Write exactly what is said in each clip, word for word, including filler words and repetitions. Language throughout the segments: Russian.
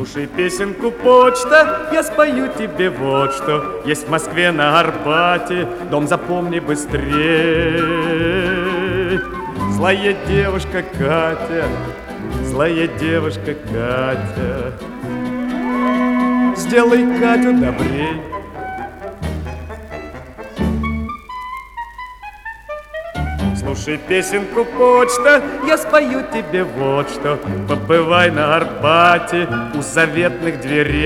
Слушай песенку «Почта», я спою тебе вот что. Есть в Москве на Арбате дом, запомни быстрей. Злая девушка Катя, злая девушка Катя, сделай Катю добрей. Слушай песенку «Почта», я спою тебе вот что. Побывай на Арбате у заветных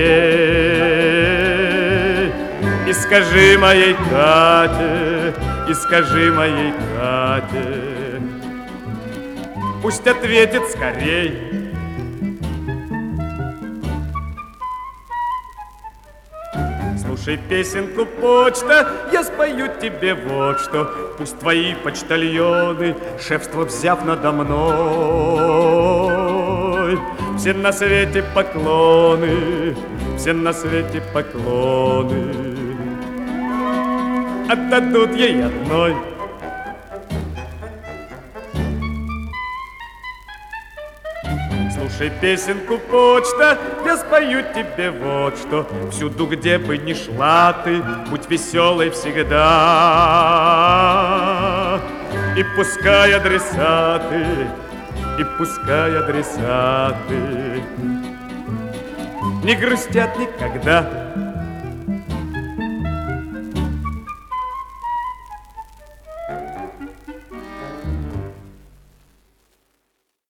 дверей и скажи моей Кате, и скажи моей Кате, пусть ответит скорей. Слушай песенку «Почта», я спою тебе вот что. Пусть твои почтальоны, шефство взяв надо мной, все на свете поклоны, все на свете поклоны отдадут ей одной. Слушай песенку «Почта», я спою тебе вот что. Всюду, где бы ни шла ты, будь веселой всегда. И пускай адресаты, и пускай адресаты не грустят никогда.